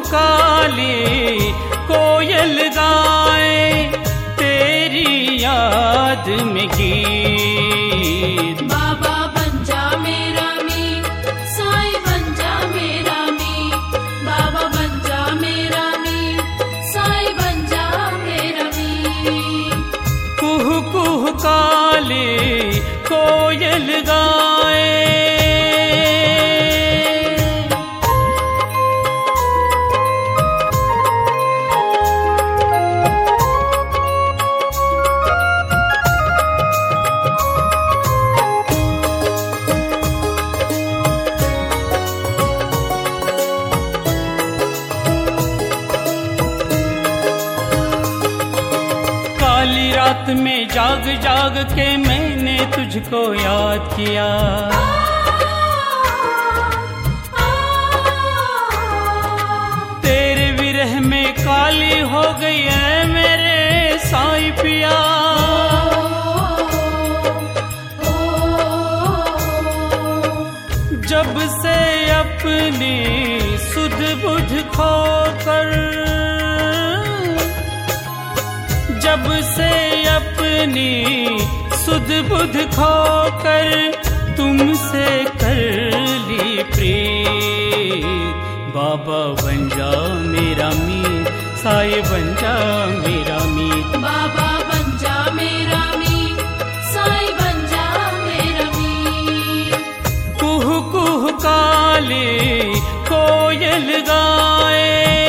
काले कोयल गाए तेरी याद में गीत। बाबा बन जा मेरा मीत, साईं बन जा मेरा मीत। बाबा बन जा मेरा मीत, साईं बन जा मेरा मीत। कुहू कुहू काले कोयल गाए। काली रात में जाग जाग के मैंने तुझको याद किया। तेरे विरह में काली हो गई है मेरे साईं पिया। जब से अपनी सुध बुध खोकर, जब से अपनी सुध बुध खोकर तुमसे कर ली प्रीत। बाबा बन जा मेरा मीत, साईं बन जा मेरा मीत। बाबा बन जा मेरा मीत, साईं बन जा मेरा मीत। कुहू कुहू काले कोयल गाए।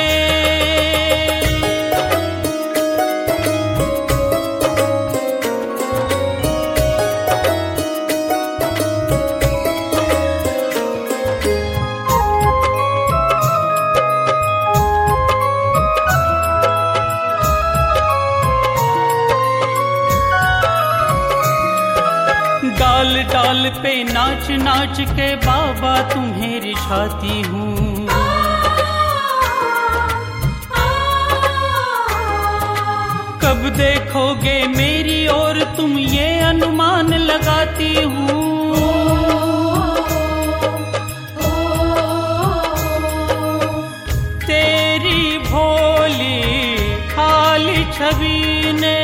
डाल डाल पे नाच नाच के बाबा तुम्हें रिझाती हूँ। कब देखोगे मेरी ओर तुम ये अनुमान लगाती हूँ। तेरी भोली खाली छवि ने,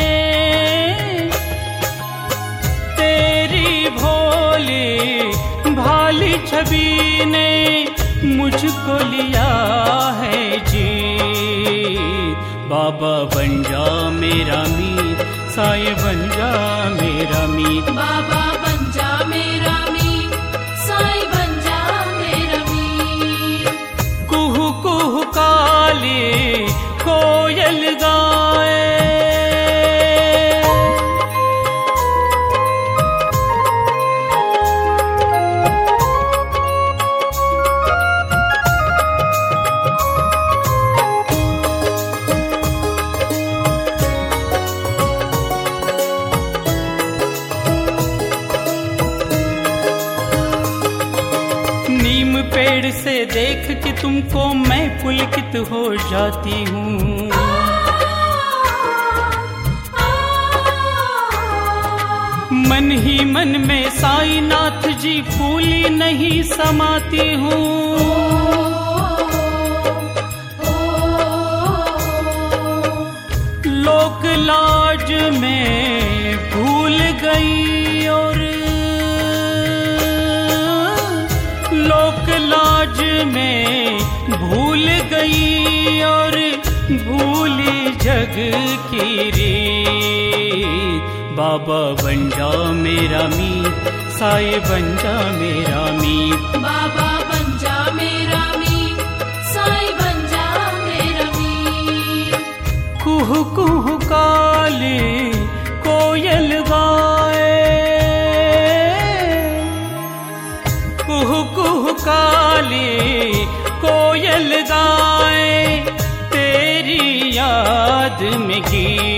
भाली छवि ने मुझको लिया है जीत। बाबा बन जा मेरा मीत, साईं बन जा मेरा मीत। बाबा बन जा मेरा मीत, साईं बन जा मेरा मीत। कुहू कुहू काले कोयल गाए। पेड़ से देख के तुमको मैं पुलकित हो जाती हूँ। मन ही मन में साईं नाथ जी फूली नहीं समाती हूँ। लोक लाज में भूल गई और लोक लाज में भूल गई और भूली जग की रीत। बाबा बन जा मेरा मीत, साईं बन जा मेरा मीत। बाबा बन जा मेरा मीत, साईं बन जा मेरा मीत। कुहू कुहू काले कोयल गाए। कुहू कुहू काले कोयल गाए तेरी याद में गीत।